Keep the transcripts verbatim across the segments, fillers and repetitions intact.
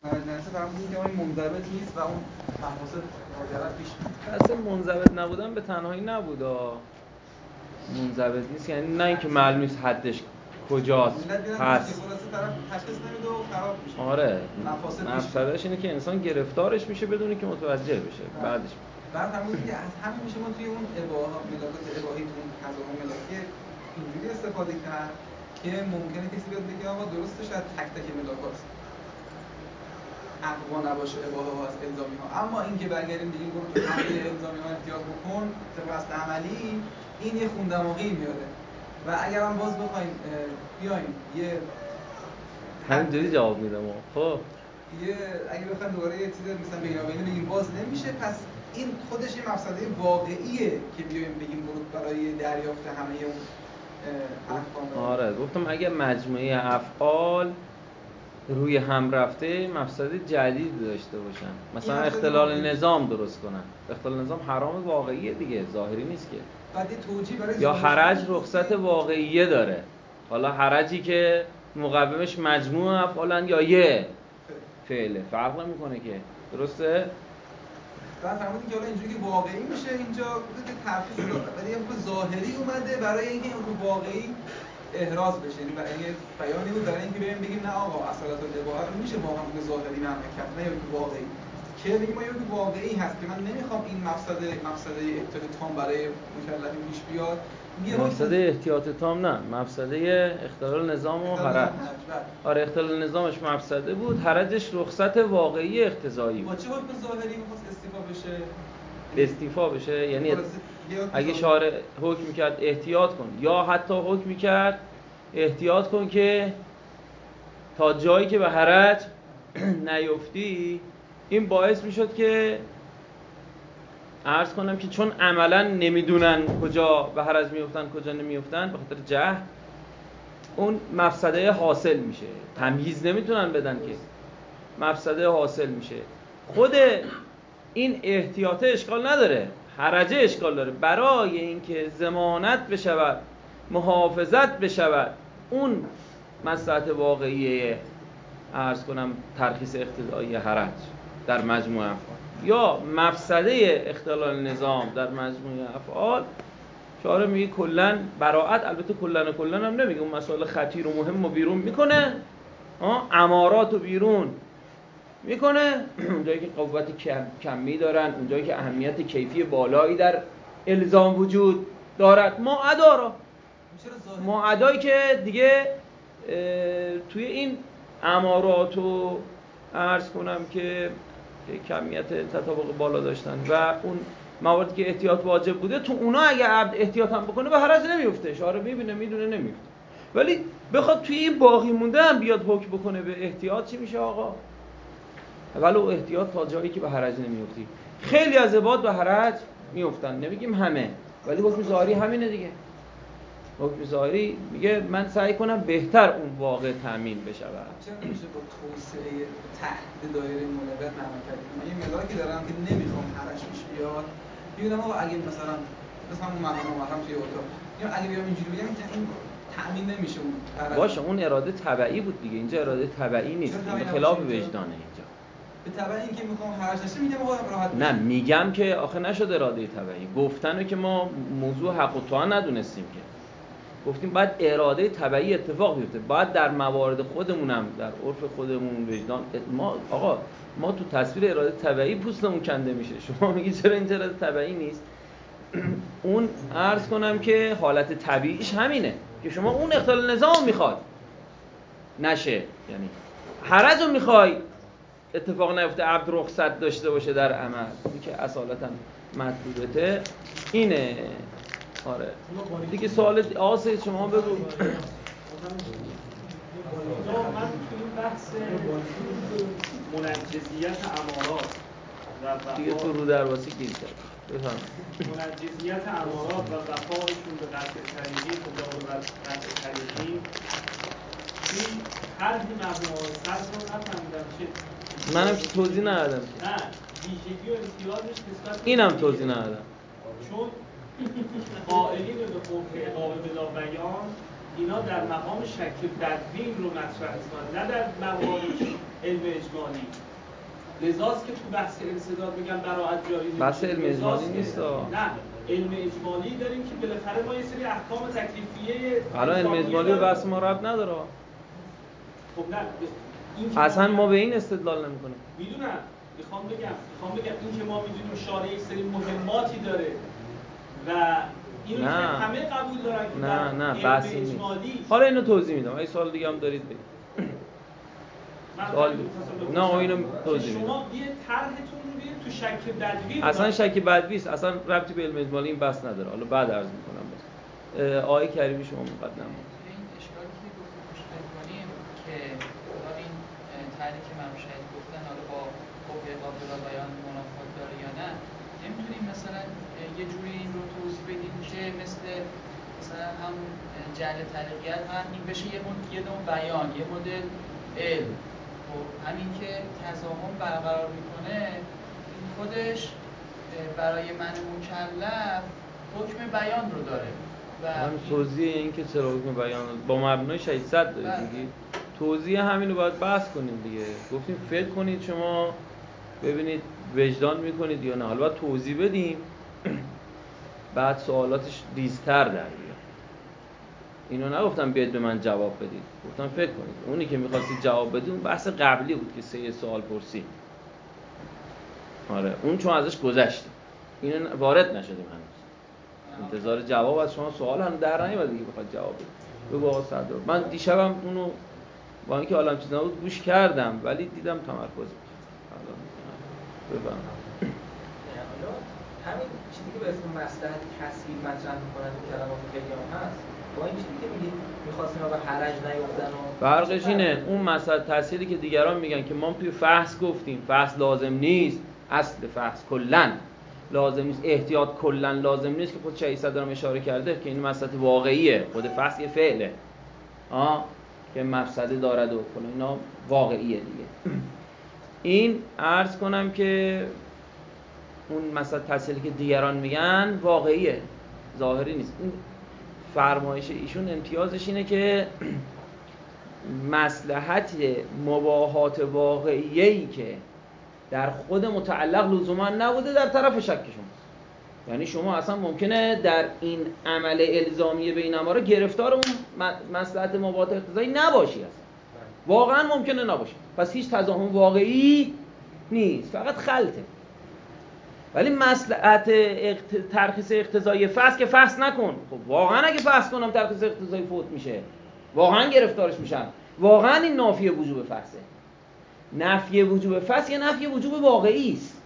نرسه فرمودید که اون منضبط نیست و اون مفاسد ماجرا پیش میاد. اصلا منضبط نبودن به تنهایی نبودا. منضبط نیست یعنی نه اینکه معلوم نیست حدش کجاست هست. آره مفسدش اینه که انسان گرفتارش میشه بدونه که متوجه بشه بعدش بعد همون که از همین میشه ما توی اون اباحه ملاکات اباحی تو اون قضاها ملاکی اینجوری استفاده کرد که ممکنه کسی بیاد بگه آقا درسته شاید تک تک ملاکات اقوا نباشه اباحه ها از الزامی ها، اما اینکه برگردیم بگیم برو تو همه الزامی ها احتیاط بکن طبق اصل عملی این یه خوندماغی میاره. و اگر هم باز بخوایم بیایم یه همینجوری جواب میدم خب یه اگه بخوایم دوباره یه چیز مثلا بینابینی بگیم باز نمیشه، پس این خودش یه مفسده واقعیه که بیایم بگیم برو برای دریافت همه اون احکام. آره گفتم اگه مجموعه افعال روی هم رفته مفسده جدید داشته باشن، مثلا اختلال واقعی. نظام درست کنن. اختلال نظام حرام واقعیه دیگه، ظاهری نیست که. بعد توجیه برای یا حرج رخصت واقعیه داره. حالا حرجی که مقومش مجموعه افعالن یا یه فعله فرق نمیکنه که، درسته؟ بعد فرمودین که حالا اینجوری که واقعی میشه اینجا بده ترفیع شده ولی یه حکم ظاهری اومده برای اینکه این حکم واقعی احراز بشه، یعنی برای اینکه بیانی بود برای اینکه بریم بگیم نه آقا اصالت الاباحه رو میشه واقعا حکم ظاهری معنی کرد، نه حکم واقعی. که بگیم ما یه حکم واقعی هست که من نمیخوام این مفسده مفسده احتیاط تام برای مکلفین پیش بیاد. مفسده احتیاط تام نه، مفسده اختلال نظام و حرج. آره اختلال نظامش مفسده بود، حرجش رخصت واقعی اقتضایی بود. با چه حکم ظاهری میخواست استیفا بشه؟ استیفا بشه یعنی اگه شارع حکم کرد احتیاط کن یا حتی حکم کرد احتیاط کن که تا جایی که به حرج نیفتی، این باعث میشد که عرض کنم که چون عملا نمیدونن کجا به حرج میفتن کجا نمیفتن به خاطر جهل، اون مفسده حاصل میشه، تمییز نمیتونن بدن که مفسده حاصل میشه. خود این احتیاط اشکال نداره، حرجه اشکال داره. برای اینکه ضمانت بشود محافظت بشود اون مصلحت واقعیه عرض کنم ترخیص اقتضایی حرج در مجموعه افعال یا مفسده اختلال نظام در مجموعه افعال، شارع میگه کلن براعت، البته کلن و کلن هم نمیگه، اون مسائل خطیر و مهم رو بیرون میکنه، امارات رو بیرون میکنه، اونجایی که قوت کم، کمی دارن، اونجایی که اهمیت کیفی بالایی در الزام وجود دارد، ما ادارا ما ادایی که دیگه توی این امارات و عرض کنم که کمیت تطابق بالا داشتن و اون مواردی که احتیاط واجب بوده، تو اونا اگه عبد احتیاط هم بکنه به حرج نمیفته، شارع میبینه میدونه نمیفته. ولی بخواد توی این باقی مونده هم بیاد حکم بکنه به احتیاط، چی میشه آقا؟ ولو احتیاط تا جایی که به حرج نمیفتی. خیلی از عباد به حرج میفتن، نمیگیم همه، ولی حکم ظاهری همینه دیگه. حکم ظاهری میگه من سعی کنم بهتر اون واقع تامین بشه. چرا نمیشه با توسعه تحدید دایره ملاقات نرم کردیم؟ من یه ملاکی دارم که نمیخوام حرج پیش بیاد، میگم آقا اگه مثلا مثلا اون مهمان اومدم توی اتاق، میگم اگه بیام اینجوری بگم که این تامین نمیشه اون حرج. باشه اون اراده طبیعی بود دیگه، اینجا اراده طبیعی نیست، این به خلاف وجدانه اینجا. به طبع اینکه میخوام حرج نشه میگم آقا راحت نه میگم که آخه نشد اراده طبیعی، گفتنه که ما موضوع حق و طاعه ندونستیم که، گفتیم باید اراده طبیعی اتفاق بیفته، باید در موارد خودمونم در عرف خودمون وجدان ما آقا ما تو تصویر اراده طبیعی پوستمون کنده میشه، شما میگی چرا این اراده طبیعی نیست؟ اون عرض کنم که حالت طبیعیش همینه که شما اون اختلال نظام میخواد نشه، یعنی حرج رو میخوای اتفاق نیفته، عبد رخصت داشته باشه در عمل، این که اصالتا مطلوبته اینه. آره دیگه سوال آسه شما بگو. من توی این بحث منجزیت امارات دیگه تو رو درواسی گیر کرد، بفهم منجزیت امارات و وفایشون به قطع طریقی خدا و قطع طریقی این هر دی مبنای صرف رو نفهمیدم چه منم توضیح ندادم، نه ویژگی و امتیازش نسبت اینم توضیح ندادم، چون قائلین به حکم اقامه بلا بیان اینا در مقام شک تدوین رو مطرح می‌کنن، نه در مقام علم اجمالی. لذاست که تو بحث انسداد میگن براعت جاری نمیشه. بحث علم اجمالی نیست. نه، علم اجمالی داریم که بالاخره ما یه سری احکام تکلیفیه حالا علم اجمالی به بحث ما ربط نداره. خب نه این اصلا ما به این استدلال نمی‌کنیم. میدونم، میخوام بگم میخوام بگم این که ما میدونیم شارع یک سری مهماتی داره و اینو که همه قبول دارن که نه نه بحثی نیست. حالا اینو توضیح میدم. اگه سوال دیگه هم دارید بگید. سوال نه اینو توضیح میدم. شما بیه طرحتون رو بیه تو شک بدوی. اصلا شک بدوی است. اصلا ربطی به علم اجمالی این بحث نداره. حالا بعد عرض میکنم باز. آقای کریمی شما مقدم. این اشکالی که گفتیم مشکل کنیم که حالا این طرحی که مرشد گفتن حالا با قوه قابل بیان منافات داره یا نه، نمیتونیم مثلا یه جوری این رو توضیح بدیم که مثل مثلا همون جعل طریقیت هم این بشه یه مدل یه نوع بیان، یه مدل علم. خب همین که تضامن برقرار میکنه این خودش برای من مکلف حکم بیان رو داره. هم توضیح این که چرا حکم بیان با مبنای ششصد دارید میگید، توضیح همین رو باید بحث کنیم دیگه. گفتیم فکر کنید شما ببینید وجدان میکنید یا نه. حالا باید توضیح بدیم بعد سوالاتش ریزتر در بیاد. اینو نگفتم بیاید به من جواب بدید، گفتم فکر کنید. اونی که می‌خواستید جواب بدید اون بحث قبلی بود که سه سوال پرسید. آره اون چون ازش گذشتیم، اینو وارد نشدیم هنوز. انتظار جواب از شما سوال هم در نیومد دیگه بخواد جواب بدید. بگو آقا صدر من دیشبم اونو با اینکه عالم چیز نبود گوش کردم ولی دیدم تمرکز بود. بفهم. همین چیزی که به اسم مصلحت کسبی مطرح می‌کنن تو کلمات قیام هست، با این چیزی که میگید می‌خواستیم به حرج نیفتن و فرقش اینه اون مسئله تأثیری که دیگران میگن که ما توی فحص گفتیم فحص لازم نیست، اصل فحص کلاً لازم نیست، احتیاط کلاً لازم نیست که خود شهیصد دارم اشاره کرده که این مسئله واقعیه، خود فحص یه فعله آه که مفسده دارد و کلا اینا واقعیه دیگه. این عرض کنم که اون مثلا تأثیری که دیگران میگن واقعیه، ظاهری نیست. این فرمایش ایشون امتیازش اینه که مصلحت مباحات واقعیه‌ای که در خود متعلق لزوما نبوده در طرف شک شماست. یعنی شما اصلا ممکنه در این عمل الزامی بینما رو گرفتار اون مصلحت مباحات اقتضایی نباشی، اصلا واقعا ممکنه نباشی، پس هیچ تضامن واقعی نیست، فقط خلطه. ولی مصلحت اقت... ترخیص اقتضایی فحص که فحص نکن. خب واقعا اگه فحص کنم ترخیص اقتضایی فوت میشه، واقعا گرفتارش میشم، واقعا این نافی وجوب فحصه. نفی وجوب فحص یه نفی وجوب واقعی است.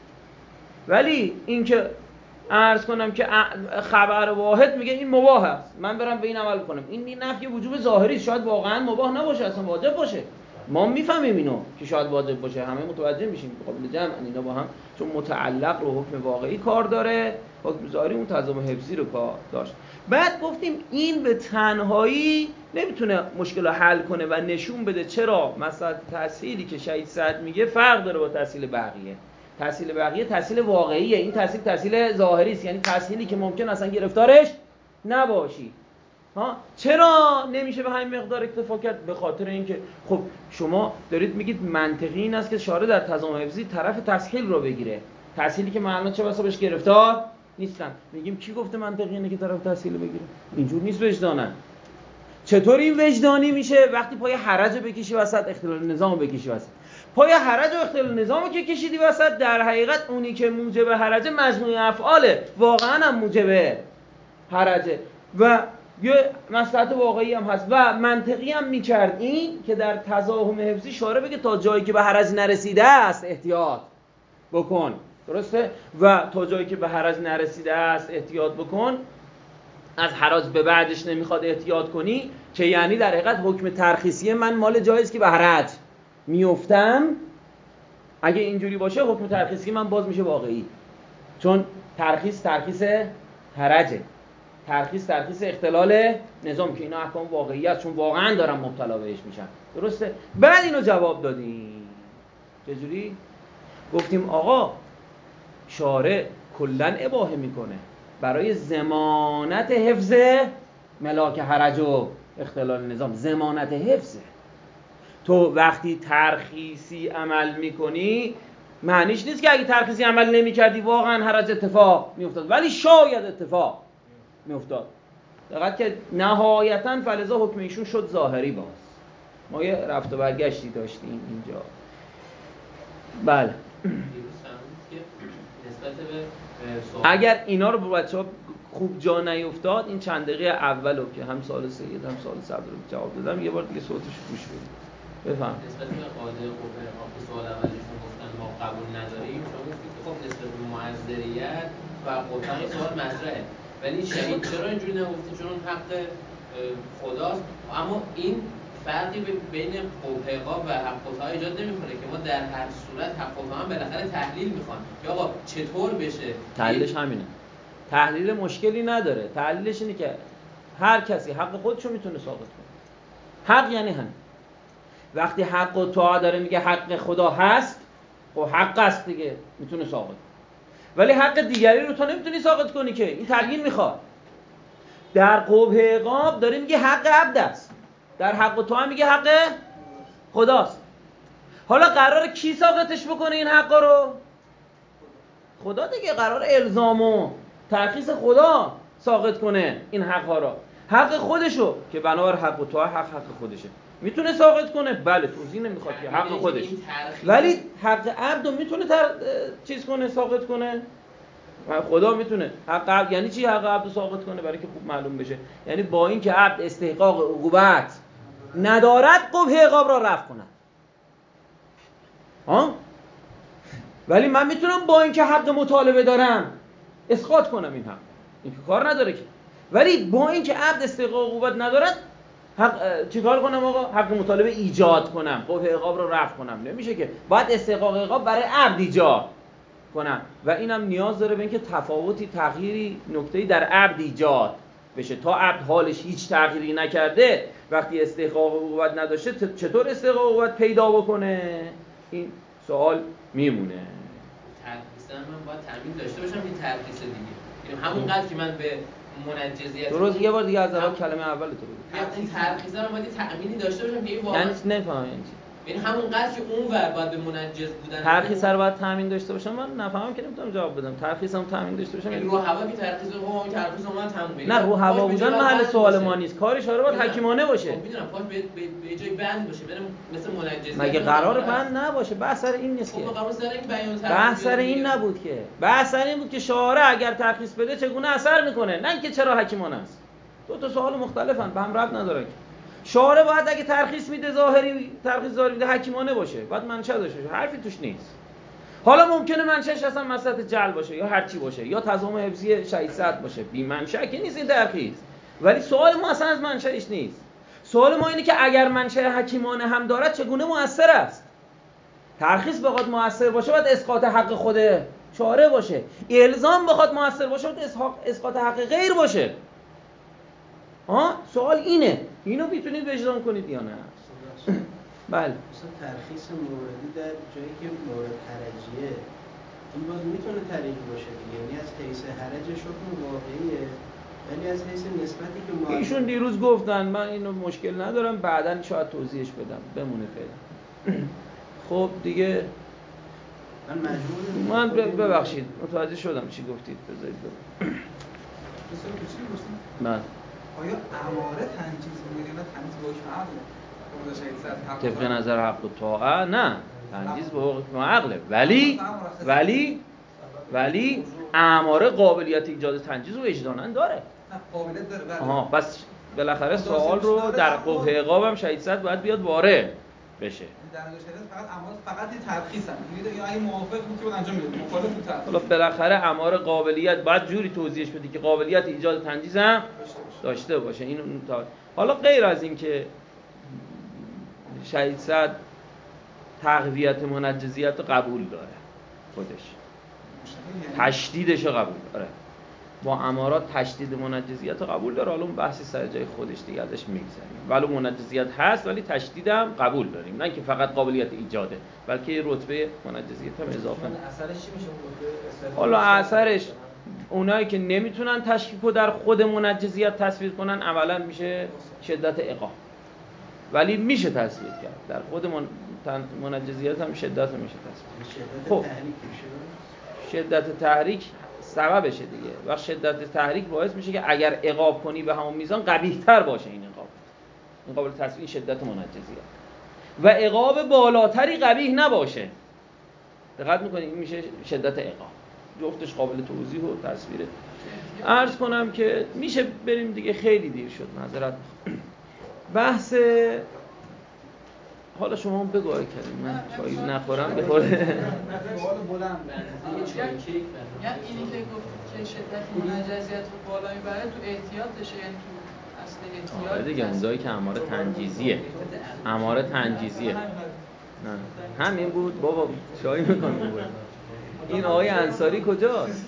ولی این که عرض کنم که خبر واحد میگه این مباح است، من برم به این عمل کنم، این نفی وجوب ظاهری است، شاید واقعا مباح نباشه، اصلا واجب باشه. ما میفهمیم اینو که شاید واجب باشه، همه متوجه میشیم قابل جمع اینا با هم، چون متعلق رو حکم واقعی کار داره، حکم ظاهری اون تضامن حفظی رو کار داشت. بعد گفتیم این به تنهایی نمیتونه مشکل رو حل کنه و نشون بده چرا مثلا تحصیلی که شهید سعد میگه فرق داره با تحصیل بقیه. تحصیل بقیه تحصیل واقعیه، این تحصیل تحصیل ظاهری است، یعنی تحصیلی که ممکن اصلا گرفتارش نباشی. ها چرا نمیشه به همین مقدار اکتفا کرد؟ به خاطر اینکه خب شما دارید میگید منطقی این است که شارع در تضامن حفظی طرف تسهیل رو بگیره، تسهیلی که معنا چه بسا بهش گرفتار نیستن. میگیم کی گفته منطقی اینه که طرف تسهیل بگیره؟ اینجور نیست وجدانن. چطور این وجدانی میشه؟ وقتی پای حرج بکشی وسط، اختلال نظام بکشی وسط. پای حرج و اختلال نظام که کشیدی وسط، در حقیقت اونی که موجب حرج مجموعه افعاله، واقعا هم موجب حرجه و یه مصلحت واقعی هم هست و منطقی هم میکرد این که در تضاهم حفظی شارع بگه تا جایی که به حرج نرسیده است احتیاط بکن، درسته؟ و تا جایی که به حرج نرسیده است احتیاط بکن، از حراج به بعدش نمیخواد احتیاط کنی، که یعنی در حقیقت حکم ترخیصی من مال جاییست که به حرج میافتم. اگه اینجوری باشه حکم ترخیصی من باز میشه واقعی، چون ترخیص ترخیص حرجه، ترخیص ترخیص اختلال نظام که اینا احکام واقعی است، چون واقعا دارم مبتلا بهش میشن، درسته؟ بعد اینو جواب دادیم. چجوری؟ گفتیم آقا شارع کلن اباحه میکنه برای ضمانت حفظ ملاک حرج و اختلال نظام، ضمانت حفظه. تو وقتی ترخیصی عمل میکنی معنیش نیست که اگه ترخیصی عمل نمیکردی واقعا حرج اتفاق میافتاد، ولی شاید اتفاق میافتاد. دقیقاً که نهایتاً فلزا حکم ایشون شد ظاهری باز. ما یه رفت و برگشتی داشتیم اینجا. بله. اگر اینا رو به بچه‌ها خوب جا نیفتاد، این چند دقیقه اولو که هم سال سید هم سال صدر رو جواب دادم، یه بار دیگه صوتش گوش بدید. بفهم. نسبت به قاعده قوه قاف سوال اولشون گفتن ما قبول نداریم، شما گفتید که خب نسبت به معذریت و قطعا سوال مطرحه، ولی شهید چرا اینجوری نگفتید؟ چون حق خداست. اما این فرقی بین قوه قاف و حق قطعا ایجاد نمیکنه که ما در هر صورت حق قطعا هم بالاخره تحلیل میخوان یا آقا چطور بشه. تحلیلش همینه. تحلیل مشکلی نداره. تحلیلش اینه که هر کسی حق خودشو میتونه ساقط کنه. حق یعنی همین. وقتی حق و طاعه داره میگه حق خدا هست، خب حق است دیگه، میتونه ساقط کنه. ولی حق دیگری رو تو نمیتونی ساقط کنی که، این تبیین میخواد. در قبح عقاب داره میگه حق عبد است، در حق و طاعه میگه حق خداست. حالا قراره کی ساقطش بکنه این حق رو؟ خدا دیگه. قراره الزام و ترخیص خدا ساقط کنه این حقها رو. حق خودشو که بنابر حق و طاعه حق حق خودشه میتونه ساقط کنه. بله توضیح نمیخواد که حق خودش، ولی حق عبد رو میتونه تر... چیز کنه، ساقط کنه. خدا میتونه. حق عبد یعنی چی حق عبد رو ساقط کنه؟ برای که خوب معلوم بشه، یعنی با این که عبد استحقاق عقوبت ندارد قبح عقاب را رفع کنه. ها؟ ولی من میتونم با این که حق مطالبه دارم اسقاط کنم این حق، این که کار نداره که. ولی با این که عبد استحقاق عقوبت ندارد حق چیکار کنم آقا؟ حق مطالبه ایجاد کنم، قبح عقاب رو رفع کنم. نمیشه که، باید استحقاق عقاب برای عبد ایجاد کنم و اینم نیاز داره به اینکه تفاوتی، تغییری، نکته‌ای در عبد ایجاد بشه. تا عبد حالش هیچ تغییری نکرده، وقتی استحقاق عقوبت نداشته، چطور استحقاق عقوبت پیدا بکنه؟ این سوال میمونه. ترخیص من باید تامین داشته باشم این ترخیص دیگه، یعنی همونقدر که من به منجزیت درست. یه بار دیگه از اول کلمه اول تو بگو. این ترخیص من باید تامینی داشته باشم که این واقعا یعنی نفهمم یعنی چی. یعنی همونقدر که اون ور باید به منجز بودن ترخیص رو باید تامین داشته باشم. من نفهمم که نمیتونم جواب بدم. ترخیصم تامین داشته باشم یعنی رو هوا که ترخیص رو این ترخیص رو من تامین. نه رو هوا بودن محل سوال ما نیست. کارش آره باید حکیمانه باشه. خب میدونم پاش به به جای بند باشه، برم مثل منجز. مگه قرار بند نباشه؟ بحث سر این نیست که. خب قرار سر این بیان ترخیص. بحث سر این نبود که. بحث سر این بود که شارع اگر ترخیص بده چگونه اثر میکنه، نه اینکه چرا حکیمانه است. دو تا سوال مختلفن، به هم ربط نداره. شارع باید اگه ترخیص میده ظاهری، ترخیص ظاهری میده حکیمانه باشه، باید منشأ داشته باشه، حرفی توش نیست. حالا ممکنه منشأش اصلا مصلحت جلب باشه یا هر چی باشه، یا تضامن حفظی شهید صدر باشه، بی منشأ که نیست این ترخیص. ولی سوال ما اصلا از منشأش نیست. سوال ما اینه که اگر منشأ حکیمانه هم دارد چگونه مؤثر است؟ ترخیص بخواد مؤثر باشه باید اسقاط حق خود شارع باشه. الزام بخواد مؤثر باشه باید اسقاط حق غیر باشه. ها سوال اینه. اینو میتونید وجدان کنید یا نه؟ بله. مثلا ترخیص موردی در جایی که مورد حرجیه، این باز میتونه طریقی باشه دیگه، یعنی از حیث حرجش حکم واقعیه، ولی از حیث نسبتی که ما ایشون دیروز گفتن، من اینو مشکل ندارم، بعداً شاید توضیحش بدم، بمونه فعلا. خب دیگه من مجبور من ببخشید متوجه شدم چی گفتید، بذارید بگم. من آیا اماره تنجیز میگه نه تنجیز به حکم عقله؟ طبق نظر حق و طاعه نه، تنجیز به حکم عقله، ولی ولی ولی اماره قابلیت ایجاد تنجیز و وجداناً داره. نه قابلیت داره بله. آها پس بالاخره سوال رو در قبح عقاب هم شهید صدر باید بیاد وارد بشه. در نظر شهید فقط اماره فقط یه ترخیص هم میگه، یا اگه موافق بود که انجام میده، مخالف بود ترخیص. حالا بالاخره اماره قابلیت باید جوری توضیحش بدی که قابلیت ایجاد تنجیز هم داشته باشه. این تا... حالا غیر از این که شهید صدر تقویت منجزیت رو قبول داره خودش، تشدیدش رو قبول داره، با امارات تشدید منجزیت رو قبول داره. حالا اون بحثی سر جای خودش دیگه ازش میگذریم. ولو منجزیت هست ولی تشدیدم قبول داریم، نه که فقط قابلیت ایجاده بلکه رتبه منجزیت هم اضافه. اثرش چی میشه؟ حالا اثرش اونایی که نمیتونن تشکیک رو در خود منجزیت تصویر کنن عملا میشه شدت اقا، ولی میشه تصویر کرد در خود من... منجزیت هم شدت هم میشه تصویر. خب شدت تحریک سببشه دیگه، و شدت تحریک باعث میشه که اگر عقاب کنی به همون میزان قبیح‌تر باشه این عقاب، این قابل تصویر شدت منجزیت، و عقاب بالاتری قبیح نباشه. دقت میکنید این میشه شدت عقاب، جفتش قابل توضیح و تصویره. عرض کنم که میشه بریم دیگه، خیلی دیر شد، معذرت میخوام. بحث حالا شما هم بگو آقای کریم، من چایی نخورم بخوره. سوال بلند یعنی اینی که گفت که شدت منجزیت رو بالا میبره تو احتیاطشه، یعنی تو اصل احتیاط. آره دیگه اونجایی که اماره تنجیزیه، اماره تنجیزیه. نه همین بود بابا، چایی میکنم بابا. این آقای انصاری کجاست؟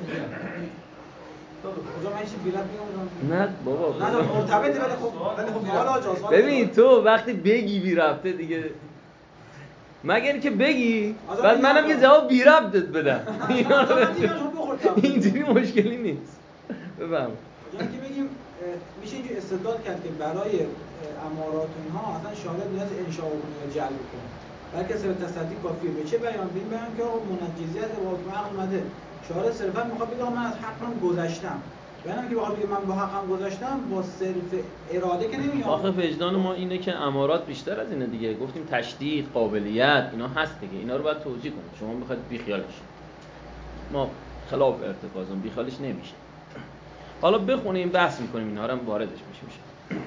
کجا من چی بیرات میگم؟ نه بابا نه مرتبطه، ولی خب ولی خب حالا جاست. ببین تو وقتی بگی بی ربطه دیگه، مگر که بگی بعد منم یه جواب بی ربطت بدم. اینجوری مشکلی نیست. بفهم. جایی که بگیم میشه اینجوری استدلال کرد که برای امارات اینها اصلا شاهد نیاز انشاء کنه یا جلب کنه، بلکه صرف تصدیق کافیه. به چه بیان؟ ببین بیان که آقا منجزیت با حکم اومده، شاهد صرفا میخواد بگه من از حقم گذشتم. ببینم که بخواد بگه من با حقم گذشتم با صرف اراده که نمیاد. آخه وجدان ما اینه که امارات بیشتر از اینه دیگه. گفتیم تشدید، قابلیت، اینا هست دیگه. اینا رو باید توجیه کنید. شما میخواید بی خیال بشید، ما خلاف ارتکازم بی خیالش نمیشه. حالا بخونیم بحث میکنیم اینا رو هم واردش میشه.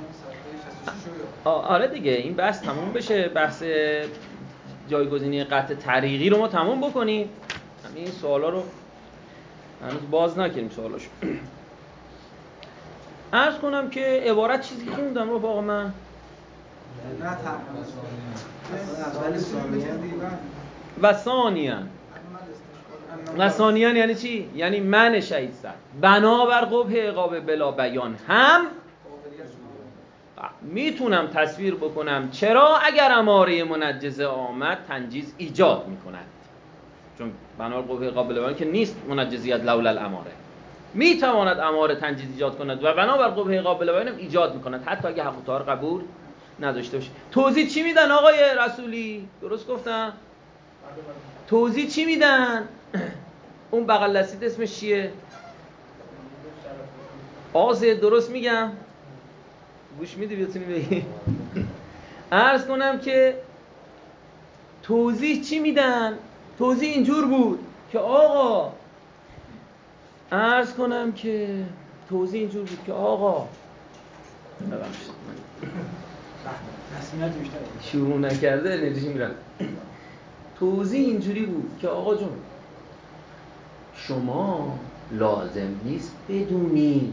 آره دیگه این بحث تموم بشه، بحث جایگزینی قطع طریقی رو ما تموم بکنیم. همین این سوالا رو هنوز باز نکردیم سوالاشو. عرض کنم که عبارت چیزی خوندم رو با من نه و ثانیاً و ثانیاً یعنی چی؟ یعنی من شهید سر بنابر قبح عقاب بلا بیان هم میتونم تصویر بکنم. چرا؟ اگر اماره منجزه آمد تنجیز ایجاد میکند، چون بنابر قبح عقاب بلا بیان که نیست منجزیت لولا الاماره، میتواند اماره تنجیز ایجاد کند و بنابر قبح عقاب بلا بیان هم ایجاد میکند حتی اگه حق و طهار قبول نداشته باشه. توضیح چی میدن آقای رسولی؟ درست گفتم؟ توضیح چی میدن؟ اون بغل دستیت اسمش چیه؟ آزه، درست میگم؟ گوش میدی بتونی بگی؟ عرض کنم که توضیح چی میدن؟ توضیح اینجور بود که آقا عرض کنم که توضیح اینجور بود که آقا ببخشید شروع نکرده انرژی میرم. توضیح اینجوری بود که آقا جون شما لازم نیست بدونی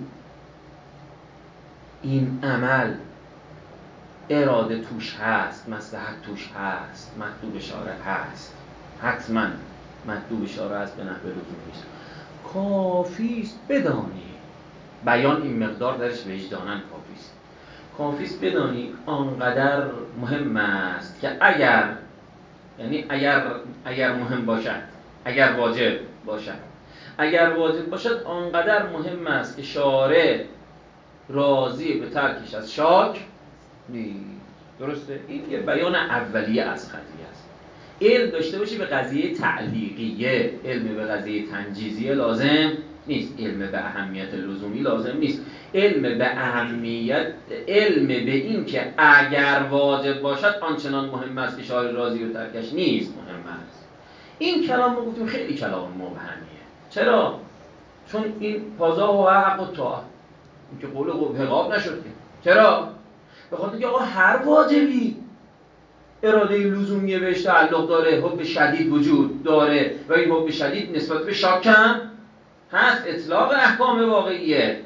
این عمل اراده توش هست، مصلحت توش هست، مطلوب اشاره هست، حتما مطلوب اشاره هست به نحو لزومی است. کافیست بدانی بیان این مقدار درش وجداناً کافیست. کافیست بدانی آنقدر مهم است که اگر یعنی اگر اگر مهم باشد، اگر واجب باشد، اگر واجب باشد آنقدر مهم است که شارع راضی به ترکش از شاک نیست. درسته؟ این یه بیان اولیه از قضیه است. علم داشته باشی به قضیه تعلیقیه، علم به قضیه تنجیزیه لازم نیست، علم به اهمیت لزومی لازم نیست. علم به اهمیت، علم به این که اگر واجب باشد آنچنان مهم است که شارع راضی به ترکش نیست مهم است. این کلام ما گفتیم خیلی کلام مبهمیه. چرا؟ چون این قضا و حق و طاعت، این که قول قبح عقاب نشد که. چرا؟ به خاطر که آقا هر واجبی اراده لزومی بهش تعلق داره، حب شدید وجود داره و این حب شدید نسبت به شاک هم هست. اطلاق احکام واقعیه،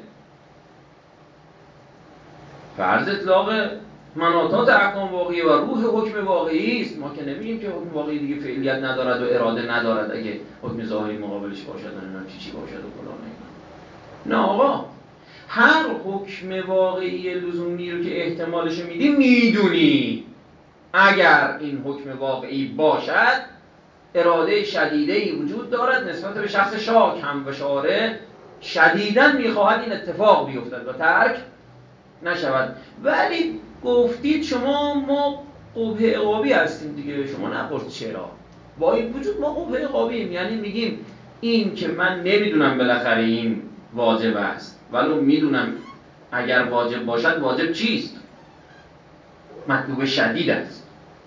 فرض اطلاق مناطات احکام واقعیه و روح حکم واقعی است. ما که نمیگیم که حکم واقعی دیگه فعلیت ندارد و اراده ندارد اگه حکم ظاهری مقابلش باشد و نمیدونم چی چی باشد و فلان. نه آقا، هر حکم واقعی لزومی رو که احتمالش میدی میدونی اگر این حکم واقعی باشد اراده شدیده‌ای وجود دارد نسبت به شخص شاک هم و شارع شدیداً میخواهد این اتفاق بیفتد و ترک نشود. ولی گفتید شما ما قبه عقابی هستیم دیگه، شما نپرسید چرا. با این وجود ما قبه عقابیم، یعنی میگیم این که من نمیدونم بالاخره این واجب است، ولو میدونم اگر واجب باشد واجب چیست؟ مطلوب شدید است.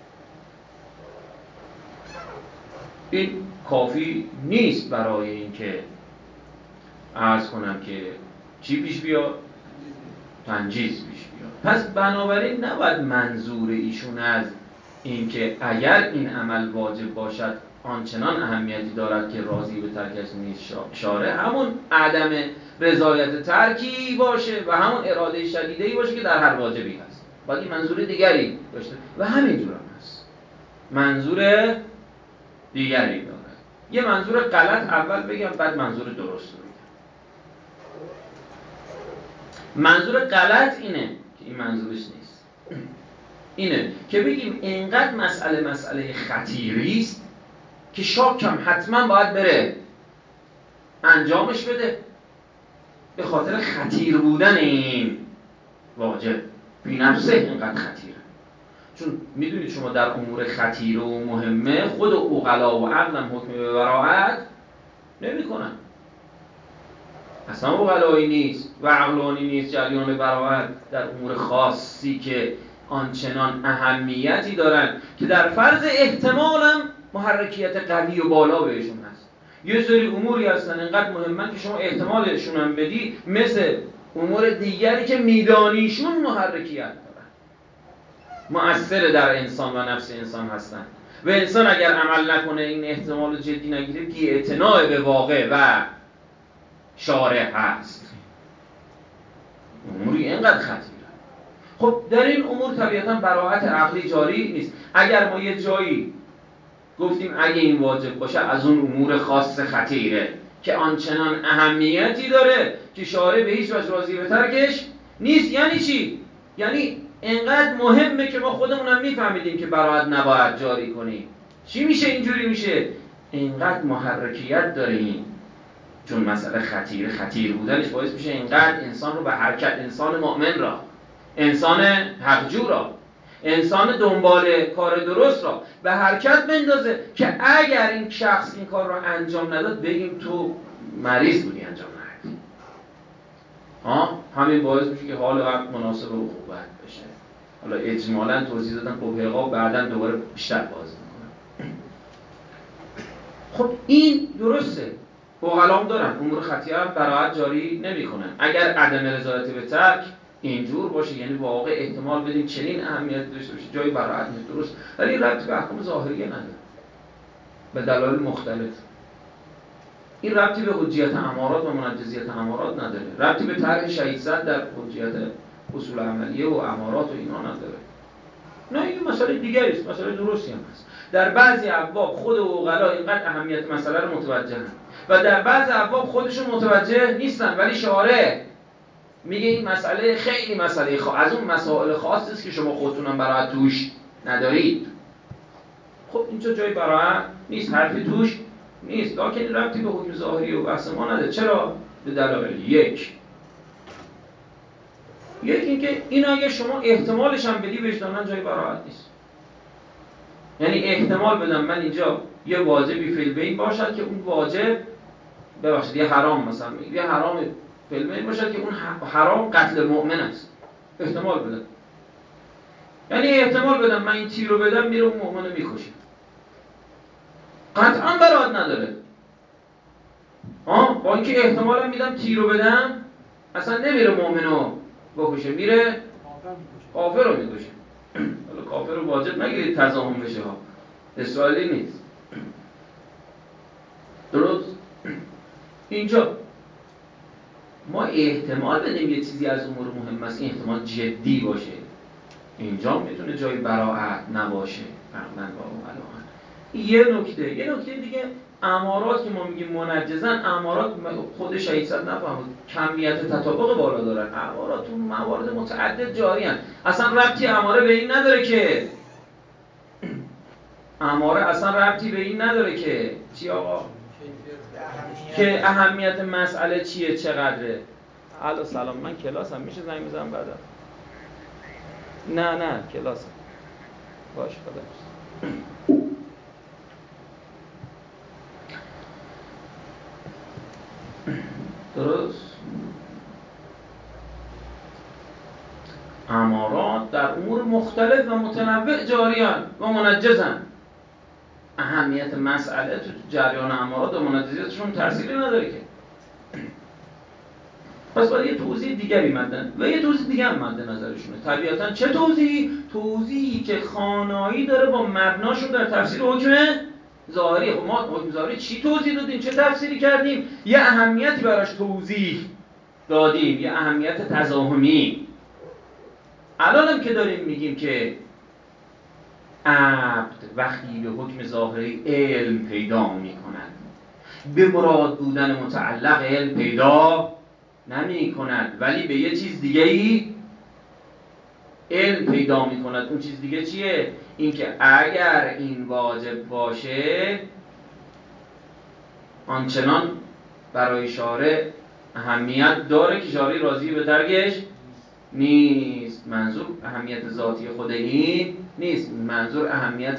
این کافی نیست برای اینکه عرض کنم که چی پیش بیاد؟ تنجیز پیش بیاد. پس بنابراین نباید منظور ایشون از اینکه اگر این عمل واجب باشد آنچنان اهمیتی دارد که راضی به ترکش نیست شارع، همون عدم رضایت ترکی باشه و همون اراده شدیده‌ای باشه که در هر واجبی هست. باید این منظور دیگری داشته و همینجور هم هست. منظور دیگری داره. یه منظور غلط اول بگم بعد منظور درست رو بگم. منظور غلط اینه که این منظورش نیست. اینه که بگیم اینقدر مسئله مسئله خطیری است که شاکم حتما باید بره انجامش بده به خاطر خطیر بودن این واجب. بی نفسه اینقدر خطیره. چون میدونید شما در امور خطیر و مهمه خود عقلا و عقل هم حکم به براءت نمی کنن. اصلا عقلایی نیست و عقلانی نیست جریان براءت در امور خاصی که آنچنان اهمیتی دارن که در فرض احتمال هم محرکیت قوی و بالا بهشون هست. یه سری اموری هستن اینقدر مهمن که شما احتمالشون هم بدی، مثل امور دیگری که میدانیشون محرکیت دارن، مؤثر در انسان و نفس انسان هستن و انسان اگر عمل نکنه این احتمال جدی نگیره بی‌اعتناء به واقع و شارع هست. اموری اینقدر خطیره. خب در این امور طبیعتاً براءت عقلی جاری نیست. اگر ما یه جایی گفتیم اگه این واجب باشه از اون امور خاص خطیره که آنچنان اهمیتی داره که شارع به هیچ وجه راضی به ترکش نیست، یعنی چی؟ یعنی اینقدر مهمه که ما خودمونم میفهمیدیم که براءت نباید جاری کنیم. چی میشه اینجوری میشه؟ اینقدر محرکیت داره این، چون مسئله خطیر خطیر بودنش باعث میشه اینقدر انسان رو به حرکت، انسان مؤمن را، انسان حقجو را، انسان دنبال کار درست را به حرکت بندازه که اگر این شخص این کار را انجام نداد بگیم تو مریض بودی انجام ندادی. ها همین باعث میشه که حال عقل مناسب و خوبت بشه. حالا اجمالاً توضیح دادم قبه عقاب بعداً دوباره بیشتر باز میکنم. خب این درسته، عقلام دارن امور خطیره هم براءت جاری نمیکنن. اگر عدم رضایت به ترک اینجور باشه، یعنی واقع احتمال بدیم چنین اهمیت داشته باشه، جای براءت نیست، درست، ولی ربطی به احکام ظاهریه نداره به دلایل مختلف. این ربطی به حجیت امارات و منجزیت امارات نداره، ربطی به طرح شهید زد در حجیت اصول عملیه و امارات و اینا نداره. نه این مسئله دیگری است، مسئله درستی هم هست. در بعضی ابواب خود عقلا اینقدر اهمیت مسئله رو متوجهن و در بعضی ابواب خودشون متوجه نیستن، ولی شارع میگه این مسئله خیلی مسئله خاص، از اون مسائل خاصی است که شما خودتونم براءت توش ندارید. خب اینجا جای براءت نیست، حرفی توش نیست، لکن این ربطی به حکم ظاهری و بحث ما نداره. چرا؟ به دلایل. یک یک اینکه این اگه شما احتمالش هم بدی وجداناً جای براءت نیست. یعنی احتمال بدم من اینجا یه واجبی فی البین باشد که اون واجب ببخشید یه حرام، مثلا یه حرام فی البین باشد که اون حرام قتل مؤمن است، احتمال بدم. یعنی احتمال بدم من این تیر رو بدم میره اون مؤمن رو میکشه، قطعاً براءت نداره. ها با اینکه احتمالم میدم تیر رو بدم اصلا نمیره مؤمن رو بکشه، میره کافر رو میکشه. حالا کافر رو واجب نگیرید تضامن بشه ها، اسرائیلی نیست، درست؟ اینجا ما احتمال بدیم یه چیزی از امور مهم است، این احتمال جدی باشه، اینجا میتونه جای براءت نباشه. فرمودن با اون یه نکته یه نکته دیگه، امارات که ما میگیم منجزن، امارات خود شهید صد نفهمید کمیت تطابق بالا دارن. امارات تو موارد متعدد جاری هستند، اصلا ربطی اماره به این نداره که اماره اصلا ربطی به این نداره که چی آقا؟ که اهمیت مسئله چیه، چقدره. الو سلام، من کلاسم، میشه زنگ بزنم بعدا؟ نه نه کلاسم. باش خدا درست. امارات در امور مختلف و متنوع جاریان و منجزن. اهمیت مسئله تو جریان امارات و منجزیتشون تأثیری نداره که. پس باید یه توضیح دیگری مدن و یه توضیح دیگه هم مد نظرشونه. طبیعتاً چه توضیحی؟ توضیحی که خانایی داره با مبناشون در تفسیر حکم ظاهری. خب ما حکم ظاهری چی توضیح دادیم؟ چه تفسیری کردیم؟ یه اهمیتی براش توضیح دادیم، یه اهمیت تزاحمی. الانم که داریم میگیم که عبد وقتی به حکم ظاهری علم پیدا میکند، به مراد بودن متعلق علم پیدا نمی کند، ولی به یه چیز دیگه ای علم پیدا می کند. اون چیز دیگه چیه؟ این که اگر این واجب باشه آنچنان برای شارع اهمیت داره که شارع راضی به ترکش نیست. منظور اهمیت ذاتی خود این نیست، منظور اهمیت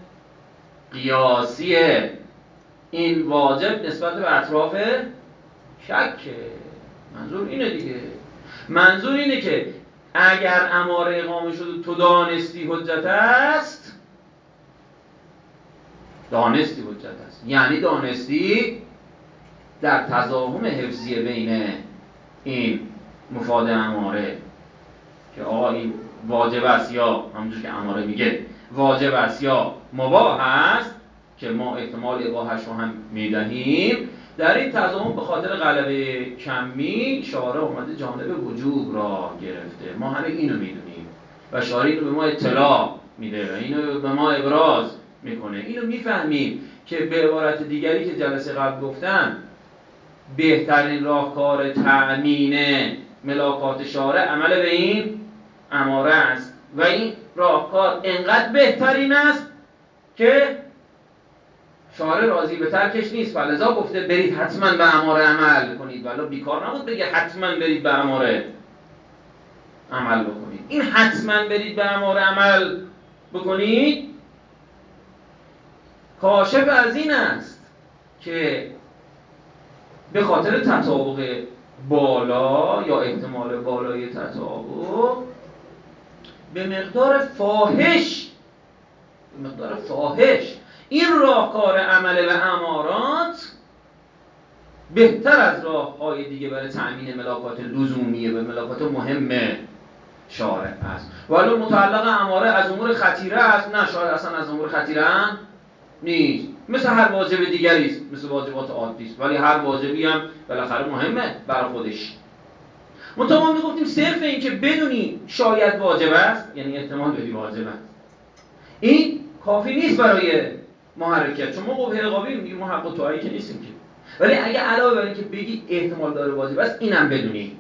قیاسیه. این واجب نسبت به اطراف شکه. منظور اینه دیگه. منظور اینه که اگر اماره اقامه شده تو دانستی حجت است، دانستی حجت است یعنی دانستی در تضاهم حفظی بین این مفاد اماره که آقا این واجب است یا همونجور که اماره میگه واجب است یا مباح است که ما احتمال اباحش رو هم میدهیم، در این تضامن به خاطر غلبه کمی شارع اومده جانب وجوب را گرفته. ما همه اینو میدونیم و شارع اینو به ما اطلاع میده و اینو به ما ابراز میکنه. اینو میفهمیم که به عبارت دیگری که جلسه قبل گفتم، بهترین راهکار تأمین ملاکات شارع عمل به این اماره است و این راهکار انقدر بهترین است که شارع راضی به ترکش نیست، فلذا گفته برید حتما به اماره عمل کنید. ولی بیکار نبود بگه حتما برید به اماره عمل بکنید. این حتما برید به اماره عمل بکنید کاشف از این است که به خاطر تطابق بالا یا احتمال بالای تطابق به مقدار فاحش به مقدار فاحش این راهکار عمل به امارات بهتر از راه‌های دیگه برای تأمین ملاکات لزومیه و ملاکات مهم شارع است. ولی متعلق اماره از امور خطیره است؟ نه، شاید اصلا از امور خطیره هم نیست، مثل هر واجب دیگری است، مثل واجبات عادی است، ولی هر واجبی هم بالاخره مهمه برای خودش. منتها ما میگفتیم صرف این که بدونی شاید واجب است، یعنی احتمال بدی واجب است، این کافی نیست برای محرکت. چون ما قبه عقابی میگیم ما حق و توایی که نیستیم که، ولی اگه علاوه بر این که بگی احتمال داره واجب است، اینم بدونی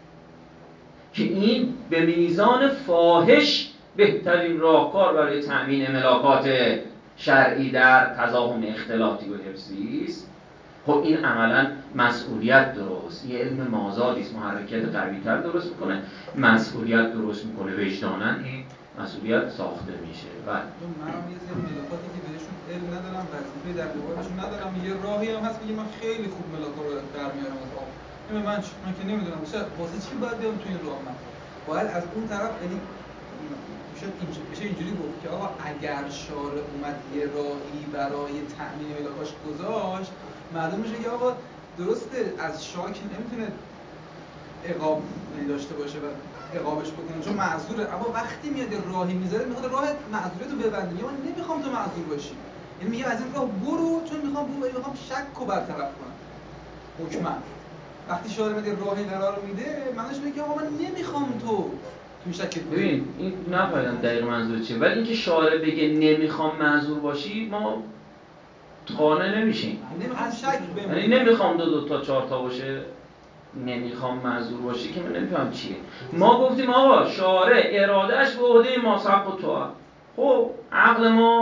که این به میزان فاحش بهترین راهکار برای تأمین ملاکات شرعی در تضاهم اختلاطی و حفظی است. خب این عملا مسئولیت درست، یه علم مازادی است، محرکیت قوی‌تر درست میکنه، مسئولیت درست میکنه، وجداناً این مسئولیت ساخته میشه. بله من هم یه سری ملاکاتی که بهشون علم ندارم، وظیفه در قبالشون ندارم، یه راهی هم هست میگه من خیلی خوب ملاکا رو در میارم از آب. این من چ... من که نمیدونم چه واسه چی باید بیام تو این راه؟ من باید از اون طرف، یعنی میشه اینجوری میشه اینجوری گفت که آقا اگر شارع اومد یه راهی برای تأمین ملاکاش گذاشت، معلوم میشه که آقا درسته از شاک نمیتونه عقاب داشته باشه و عقابش بکنه چون معذوره، اما وقتی میاد راهی میذاره میخواد راه معذوریت رو ببنده. یا من نمیخوام تو معذور باشی، یعنی میگه از این راه برو چون میخوام برو میخوام شک رو برطرف کنم. حکما وقتی شارع میاد راهی قرار میده، معنیش اینه که آقا من نمیخوام تو تو شک. ببین این نفهمیدم دقیق منظور چیه، ولی اینکه شارع بگه نمیخوام معذور باشی ما قانع نمیشیم. نمیخوام شک بمونه، یعنی نمیخوام دو دو تا چهار تا باشه، نمیخوام معذور باشی که من نمیفهم چیه. ما گفتیم آقا شارع ارادهش به عهده ما حق و طاعت. خب عقل ما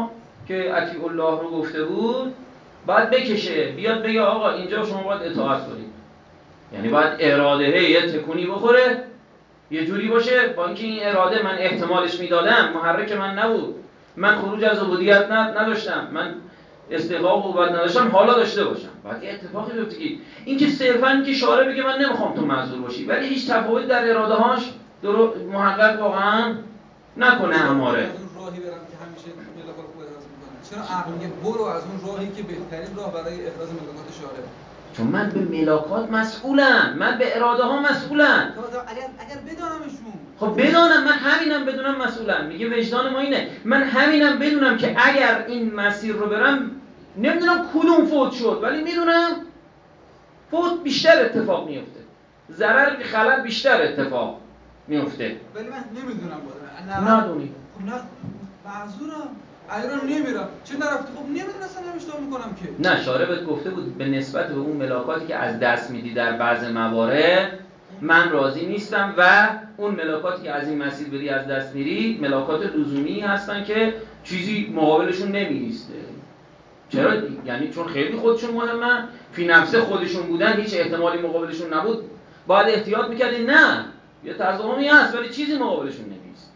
که اطیع الله رو گفته بود باید بکشه بیاد بگه آقا اینجا شما باید اطاعت کنید، یعنی باید اراده یه تکونی بخوره یه جوری باشه با اینکه این اراده من احتمالش میدادم، محرک من نبود، من خروج از عبودیت نداشتم، من استحقاق عبودیت نداشتم، حالا داشته باشم. باید یه اتفاقی بیفته که این که صرفاً که شارع بگه من نمیخوام تو معذور باشی ولی هیچ تفاوت در اراده هاش درو محقق واقعا نکنه اماره. از اون راهی برم که همیشه ملاکات رو احراز میکنه. چرا عقل میگه برو از اون راهی که بهترین راه برای احراز ملاکات شارع؟ چون من به ملاکات مسئولم، من به اراده ها مسئولم. اگر اگر بدانمشون، خب بدانم، من همینم بدونم مسئولم. میگه وجدان ما اینه، من همینم بدونم که اگر این مسیر رو برم نمیدونم کدوم فوت شد ولی میدونم فوت بیشتر اتفاق میفته، ضرر خلل بیشتر اتفاق میفته. ولی من نمیدونم باید ندونی. خب نه معذورم، اگر نمیرم چه نرفتی؟ خب نمیدونستم اشتباه میکنم که. نه شارع بهت گفته بود به نسبت به اون ملاکاتی که از دست میدی در بعض موارد من راضی نیستم و اون ملاکاتی که از این مسیر بری از دست میری ملاکات لزومی هستن که چیزی مقابلشون نمیسته. چرا؟ یعنی چون خیلی خودشون مهمه، فی نفسه خودشون بودن هیچ احتمالی مقابلشون نبود، باید احتیاط میکردی. نه یه تضاهمی هست ولی چیزی مقابلشون نمیست.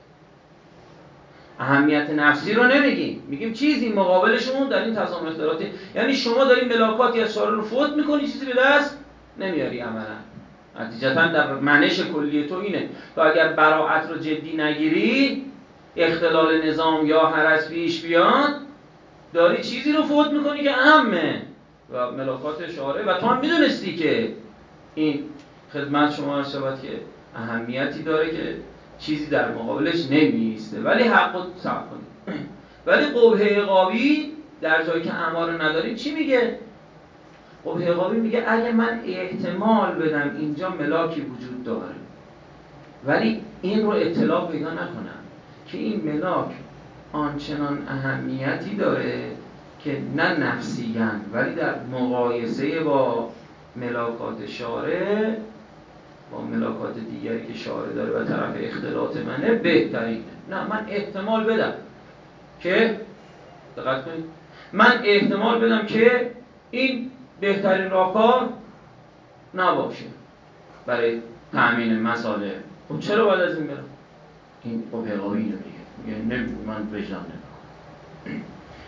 اهمیت نفسی رو نمیگیم، میگیم چیزی مقابلشون در این تضاهم اختلاطی. یعنی شما داری ملاکاتی از شارع رو فوت میکنی چیزی به دست نمیاری عملا. نتیجتاً در منش کلی تو اینه تو اگر براءت رو جدی نگیری اختلال نظام یا هرس پیش بیاد داری چیزی رو فوت میکنی که اهمه و ملاکات شارع و تو هم میدونستی که این خدمت شما عرض شود که اهمیتی داره که چیزی در مقابلش نمیسته ولی حق رو صبر کنید. ولی قبح عقابی در جایی که اماره نداریم چی میگه؟ قبح عقابی میگه اگه من احتمال بدم اینجا ملاکی وجود داره ولی این رو اطلاع پیدا نکنم که این ملاک آنچنان اهمیتی داره که نه نفسیاً ولی در مقایسه با ملاکات شارع با ملاکات دیگری که شارع داره و طرف اختلاط منه بهترینه. نه من احتمال بدم که دقت کنید من احتمال بدم که این بهترین راهکار نباشه برای تأمین مسائل. خب چرا باید از این برم؟ این قبح عقابی اینو میگه، میگه نه من وجدان نمیکنم.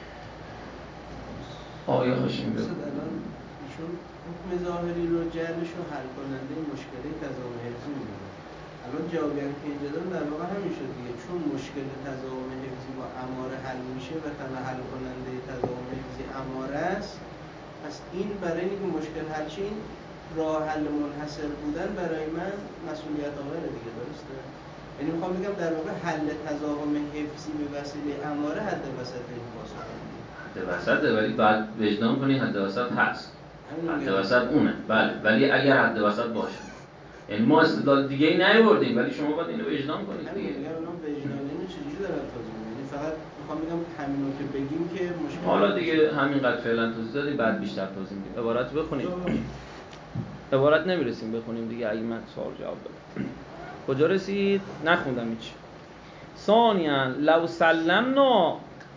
آقای هاشمی بگو. الان ایشون حکم ظاهری رو جعلش رو حل کننده مشکل تضامن حفظی میدونه. الان جوابی هم که اینجا دادن در واقع همین شد دیگه، چون مشکل تضامن حفظی با اماره حل میشه و تنها حل کننده تضامن حفظی اماره است، پس این برای اینکه مشکل حل شه این راه حل منحصر بودن برای من مسئولیت آوره دیگه. درسته؟ یعنی میخوام بگم در واقع حل تضامن حفظی به وسیله اماره حد وسط این واسطه حد وسطه ولی بعد وجدان کنی حد وسط هست، حد وسط اونه. بله ولی اگر حد وسط باشه یعنی ما استدلال دیگه ای نیاوردیم ولی شما باید اینو وجدان کنید دیگه. همین میگم الان وجدان اینو چجوری دارن توضیح میدن؟ یعنی فقط میخوام بگم همینو که بگیم که مشکل حالا دیگه همینقدر فعلا توضیح دادیم بعد بیشتر توضیح میدیم. عبارت بخونیم. عبارت نمیرسیم بخونیم دیگه اگه من سوال جواب بدم. کجا رسید؟ نخوندم هیچ. ثانیاً لو سلمنا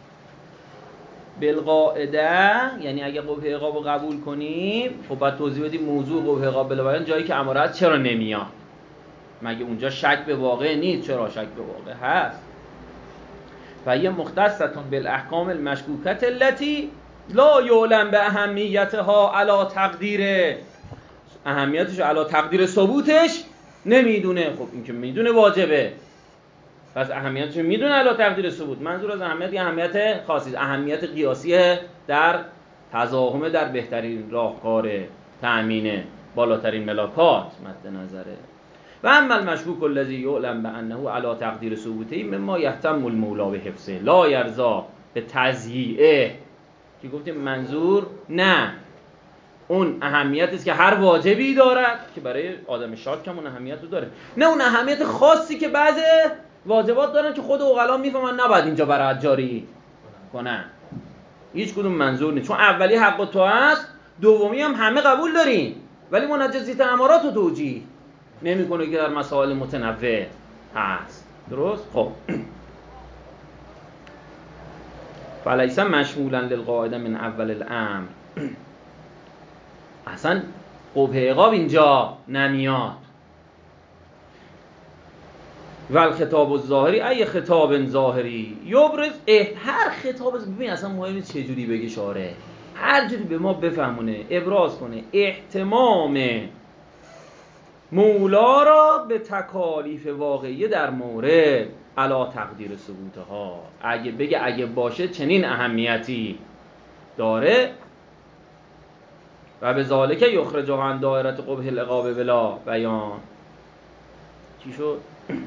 بالقاعده، یعنی اگه قبح عقاب رو قبول کنیم خب باید توضیح بدیم موضوع قبح عقاب بلابیان جایی که اماره هست چرا نمیاد. مگه اونجا شک به واقع نیست؟ چرا شک به واقع هست. و یه مختصتون بالاحکام المشکوکت التي لا یعلم به اهمیتها علی تقدیر، اهمیتش علی تقدیر ثبوتش نمیدونه. خب این که میدونه واجبه، پس اهمیتش میدونه علی تقدیر ثبوت. منظور از اهمیت یه اهمیت خاصی، اهمیت قیاسی در تضاهم در بهترین راهکار تأمین بالاترین ملاکات مد نظره. و اما المشکوک الذی یعلم بانه علی تقدیر ثبوته مما یهتم المولا به حفظه لا یرضا به تضییعه، که گفتیم منظور نه اون اهمیت است که هر واجبی دارد که برای آدم شاک هم اون اهمیت رو داره، نه اون اهمیت خاصی که بعضی واجبات دارن که خود عقلا میفهمن نباید اینجا برای جاری کنن. هیچ کدوم منظور نیست، چون اولی حق تو هست، دومی هم همه قبول دارین ولی منجزیت امارات رو توجیه نمیکنه که در مسائل متنوع هست. درست؟ خب فلیس مشمولا للقاعده من اول الامر. اصلا قبح عقاب اینجا نمیاد. و الخطاب الظاهری ای خطاب ظاهری یبرز احت... هر خطاب ببین اصلا مهم چه جوری بگه شاره، هر جوری به ما بفهمونه ابراز کنه اهتمام مولا را به تکالیف واقعی در مورد علا تقدیر ثبوتها. اگه بگه اگه باشه چنین اهمیتی داره و به ذالک یخرج عن دایره قبح العقاب بلا بیان. چی شد؟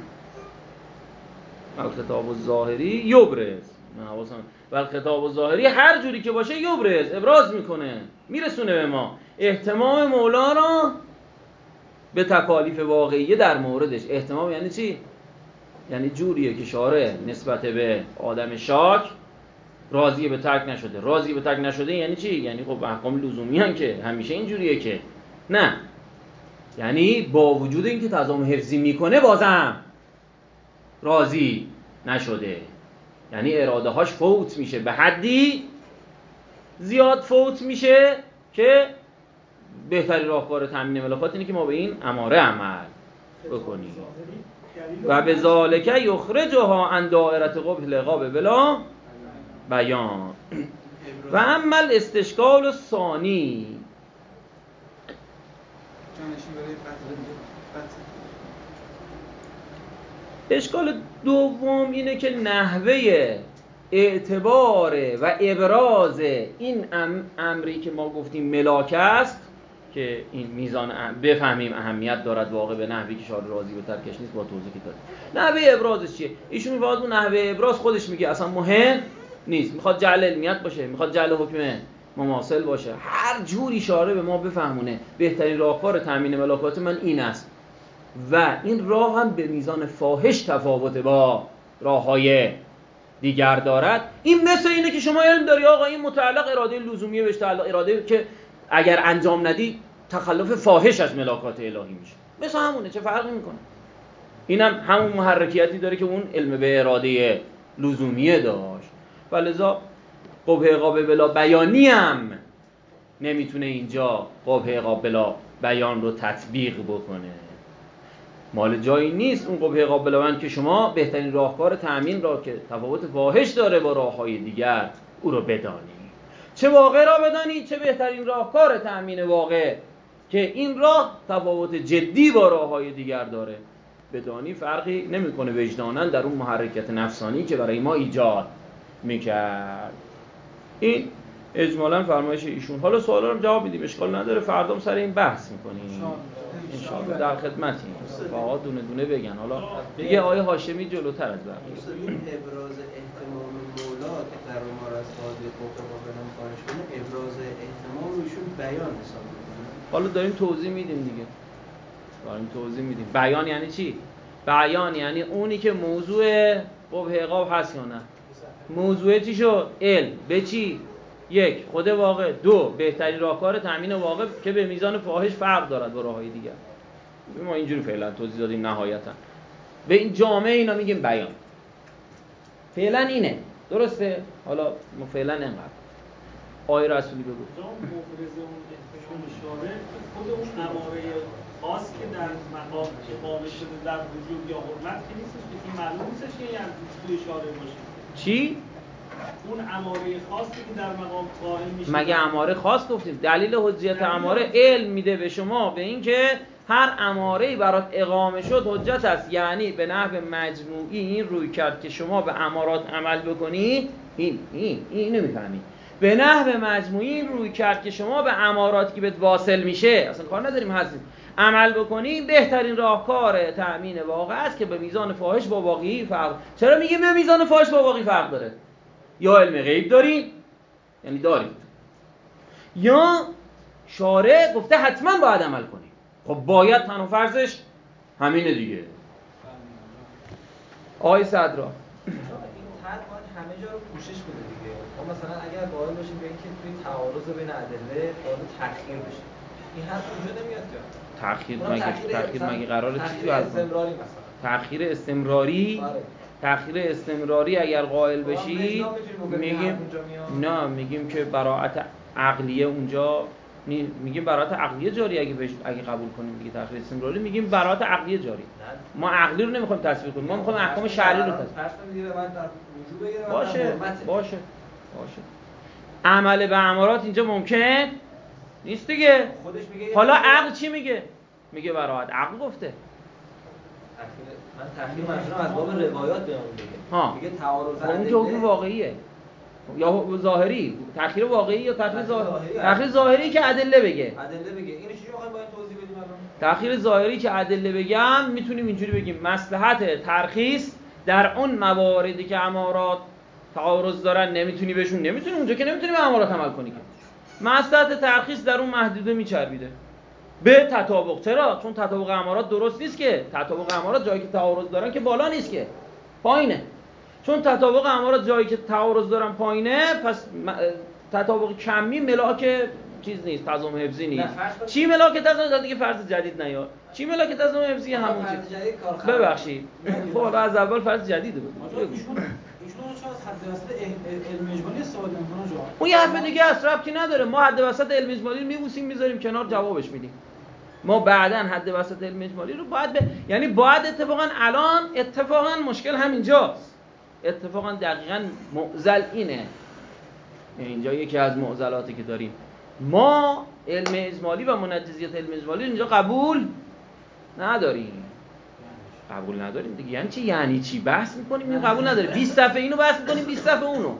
الخطاب الظاهری یبرز و الخطاب الظاهری هر جوری که باشه یبرز ابراز میکنه، میرسونه به ما اهتمام مولا را به تکالیف واقعی در موردش. اهتمام یعنی چی؟ یعنی جوریه که شارع نسبت به آدم شاک راضی به ترک نشده. راضی به ترک نشده یعنی چی؟ یعنی خب احکام لزومی هن که همیشه اینجوریه که نه، یعنی با وجود اینکه تضامن حفظی میکنه بازم راضی نشده، یعنی اراده هاش فوت میشه، به حدی زیاد فوت میشه که بهترین راهکار تامین ملاکات اینه که ما به این اماره عمل بکنیم. و به ذالک یخرجها عن دایره قبح العقاب بلا بیان. و اما الاستشکال الثانی، اشکال دوم اینه که نحوه اعتبار و ابراز این امری که ما گفتیم ملاک است که این میزان بفهمیم اهمیت دارد واقع به نحوی که شارع راضی به ترکش نیست با توضیح که داریم. نحوه ابرازش چیه؟ ایشون میفرماد اون نحوه ابراز خودش میگه اصلا مهم نیست، میخواد جعل علمیت باشه، میخواد جعل حکم مماثل باشه، هر جوری شارع به ما بفهمونه بهترین راهکار تامین ملاکات من این است و این راه هم به میزان فاحش تفاوت با راههای دیگر دارد. این مثل اینه که شما علم داری آقا این متعلق اراده لزومیه بهش تعلق اراده که اگر انجام ندی تخلف فاحش از ملاکات الهی میشه، مثل همونه، چه فرقی میکنه؟ اینم هم همون محرکیتی داره که اون علم به اراده لزومیه داشت. ولذا قبح عقاب بلا بیانی هم نمیتونه اینجا قبح عقاب بلا بیان رو تطبیق بکنه، مال جایی نیست اون قبح عقاب بلا بیان که شما بهترین راهکار تأمین را که تفاوت فاحش داره با راههای دیگر او رو بدانی، چه واقع را بدانی چه بهترین راهکار تأمین واقع که این راه تفاوت جدی با راههای دیگر داره بدانی، فرقی نمیکنه وجداناً در اون محرکت نفسانی که برای ما ایجاد میکرد. این اجمالاً فرمایش ایشون. حالا سوالا رو جواب میدیم، اشکال نداره، فردا سر این بحث میکنیم ان شاء الله، در خدمتیم. فقط دونه دونه بگن. حالا دیگه آیه هاشمی جلوتر از بقیه. ابراز اهتمام مولا که در ما از قاضی قبح قابلم خارج کنه، ابراز اهتمام رو ایشون بیان حساب میکنه. حالا داریم توضیح میدیم دیگه، داریم توضیح میدیم. بیان یعنی چی؟ بیان یعنی اونی که موضوع قبح عقاب هست یا نه. موضوع چی شد؟ علم. به چی؟ یک، خود واقع. دو، بهترین راهکار تامین واقع که به میزان فاحش فرق دارد با راههای دیگر. ما اینجوری فعلا توضیح دادیم نهایتا. به این جامعه اینا میگیم بیان. فعلا اینه. درسته؟ حالا ما فعلا اینقدر. آیه رسولی بگو. جام مفرز اون اهتمام شارع خود اون اماره خاص که در مقام اقامه شده در وجود یا حرمت که نیستش که این معلوم نیستش که یعنی توی شارع باشه. چی؟ اون اماره خاصی که در مقام قائم میشه. مگه اماره خاص گفتیم؟ دلیل حجیت اماره علم میده به شما به این که هر اماره‌ای برات اقامه شد حجت است، یعنی به نحو مجموعی این روی کرد که شما به امارات عمل بکنی، این این این نمیفهمی. به نحو مجموعی این روی کرد که شما به اماراتی که بهت واصل میشه اصلا کار نداریم هستیم عمل بکنی، بهترین راهکار تأمین واقع است که به میزان فاحش با واقعی فرق. چرا میگیم به میزان فاحش با واقعی فرق داره؟ یا علم غیب داریم، یعنی داریم، یا شارع گفته حتما باید عمل کنیم. خب باید تن و فرضش همینه دیگه. آقای صدرا این طرح باید همه جا رو پوشش بده دیگه. ما مثلا اگر قائل باشیم به اینکه توی تعارض بین ادله قابل تأخیر بشه، این حرف اونجا نمیاد که تأخیر مگه تأخیر مگه قراره چی تو استمراری مثلا تأخیر استمراری؟ تأخیر استمراری اگر قائل بشی میگیم نه، میگیم که براءت عقلیه اونجا نی- میگیم براءت عقلیه جاری اگه بهش اگه قبول کنیم دیگه تأخیر استمراری میگیم براءت عقلیه جاری. ما عقلی رو نمیخوایم تصویر کنیم، ما میخوایم احکام شرعی رو تصویر کنیم. باشه باشه باشه. عمل به امارات اینجا ممکن نیست دیگه. حالا عقل چی میگه؟ میگه براءت. عقل گفته من تأخیر منظورم از باب روایات به اون دیگه. ها میگه تعارض اون که حکم واقعیه یا ظاهری. تأخیر واقعی یا تأخیر ظاهری؟ تأخیر ظاهری که ادله بگه. ادله بگه. اینو چجوری می‌خوایم با این توضیح بدیم الان؟ تأخیر ظاهری که ادله بگم میتونیم اینجوری بگیم مصلحت ترخیص در اون مواردی که امارات تعارض دارن نمیتونی بهشون نمیتونی اونجا که نمیتونی به امارات عمل کنی که مصلحت ترخیص در اون محدوده میچربیده به تطابق. چرا؟ چون تطابق امارات درست نیست که. تطابق امارات جایی که تعارض دارن که بالا نیست که پایینه. چون تطابق امارات جایی که تعارض دارن پایینه، پس تطابق کمی ملاک چیز نیست، تضامن حفظی نیست. چی ملاک تضامن دیگه فرض جدید نیاد. چی ملاک تضامن حفظی همون چیز. ببخشید. خب حالا از اول فرض جدیده بود. ایشون چون از حد وسط علم اجمالی استفاده می‌کنه جا. اون یه حرف دیگه از ربطی نداره. ما حد وسط علم اجمالی رو میبوسیم میذاریم کنار جوابش میدیم. ما بعداً حد وسط علم اجمالی رو باید به... یعنی باید اتفاقاً الان اتفاقاً مشکل همینجاست. اتفاقاً دقیقاً معضل اینه. اینجا یکی از معضلاتی که داریم. ما علم اجمالی و منجزیت علم اجمالی اینجا قبول نداریم. قبول نداریم دیگه. یعنی چی؟ یعنی چی؟ بحث میکنیم این قبول نداره. بیست صفحه اینو بحث میکنیم، بیست صفحه اونو.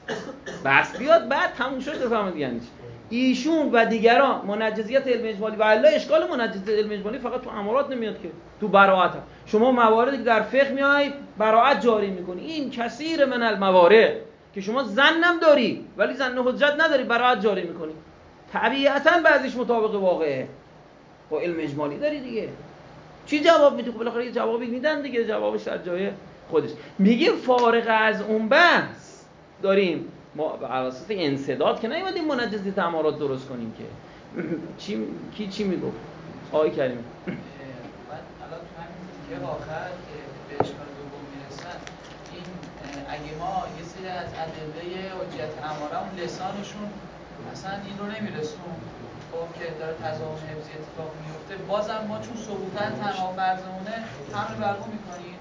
بحث بیاد بعد تموم شد بفهمید یعنی چی. ایشون و دیگران منجزیت علم اجمالی و الا اشکال منجزیت علم اجمالی فقط تو امارات نمیاد که، تو براءت هم. شما مواردی که در فقه میای براءت جاری میکنی، این کثیر من الموارد که شما ظنم داری ولی ظن حجت نداری براءت جاری میکنی. طبیعتاً بعضیش مطابق واقعه. با علم اجمالی داری دیگه. چی جواب میدی؟ خب بالاخره یه جوابی میدن دیگه، جوابش در جای خودش. میگیم فارغ از اون بحث داریم ما بر اساس انسداد که نیومدیم منجزیت امارات درست کنیم که. چی کی چی میگفت؟ آقای کریمی. بعد الان تو همین تیکه آخر که به اشکال دوم میرسن، این اگه ما یه سری از ادله حجت اماره اون لسانشون اصلا این رو نمیرسون، خب که داره تضامن حفظی اتفاق میفته، بازم ما چون ثبوتن تنها فرضمونه همین برگو میکنیم.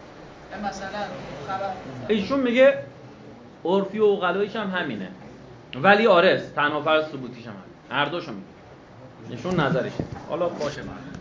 مثلا خبر ایشون میگه عرفی و عقلاییش هم همینه، ولی آره تنها فرض ثبوتیش هم همینه. هر دوشو میگه. نشون نظرشه. حالا باشه.